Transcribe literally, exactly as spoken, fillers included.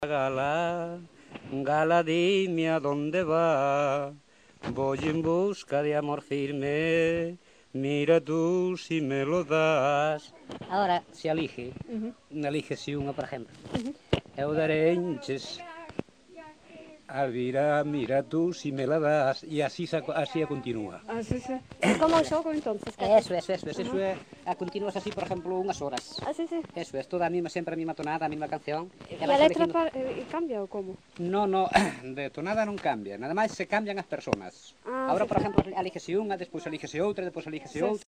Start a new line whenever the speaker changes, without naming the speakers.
Gala, gala, dime a dónde va, voy en busca de amor firme, mira tú si me lo das. Ahora se elige, uh-huh. elige si unha, por exemplo. Uh-huh. Eu darenches, Alvira, mira tú si me la das, e así, así a continúa.
Ah, sí, sí. É como un xogo, entonces?
Eso, eso, eso, eso, uh-huh. é, a continúas así, por exemplo, unhas horas.
Ah, sí, sí.
Eso, é toda a mesma, sempre a mesma tonada, a mesma canción.
E a letra eligindo... pa, eh, cambia ou como?
No, no, de tonada non cambia, nada máis se cambian as persoas.
Ah,
Agora,
sí,
por exemplo, alígese unha, despois alígese outra, despois alígese outra.